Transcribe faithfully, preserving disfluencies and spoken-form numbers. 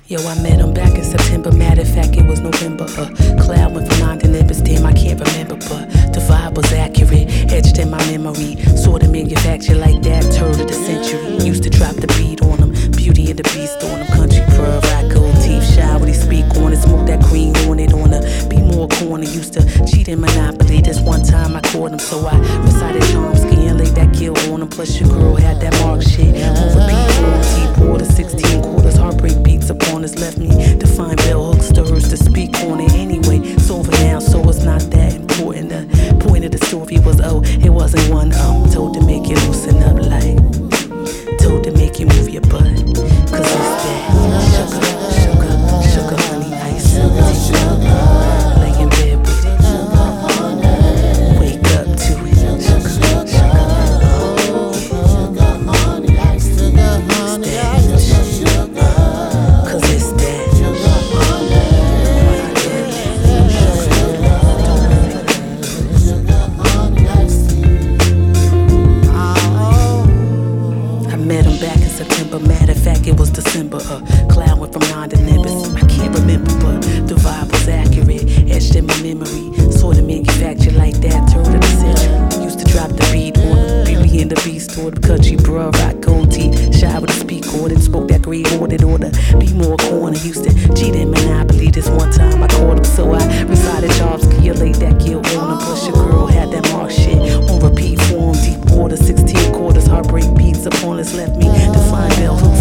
Yo, I met him back in September. Matter of fact, it was November. Uh, cloud went from nine to nimbus. Damn, I can't remember, but the vibe was accurate, etched in my memory. Sort of manufactured like that turn of the century. Used to drop the beat on him, Beauty and the Beast on him. Country pearl, rock gold teeth, shy when he speak on it. Smoke that green on it on a be more corner. Used to cheat in Monopoly. This one time I caught him, so I recited Chomsky and laid that kill on him. Plus your girl had that mark shit on repeat on T-Porter, sixteen quarters, heartbreak beats upon us. Left me to find bell hooks to hers to speak on it anyway. It's over now, so it's not that important. The point of the story was, oh, it wasn't one um told to make you loosen up, like told to make you move your butt, cause it's that sugar, sugar, sugar, honey, ice, tea, lay in bed with it, wake up to it, sugar, sugar, cause it's that. September, matter of fact, it was December. Uh, cloud went from nine to nimbus. I can't remember, but the vibe was accurate, etched in my memory. Sort of manufactured like that turn of the century. Used to drop the beat on the Beauty and the Beast or the country bruh, rock gold teeth, shy with a speak on it, spoke that great ordered order. Be more corner, used to cheat in Monopoly. This one time I caught him, so I recited Chomsky, laid that kill on him. Plus your girl had that mark shit on repeat form, deep water, sixteen quarters, heartbreak beats upon us. Left me to find bell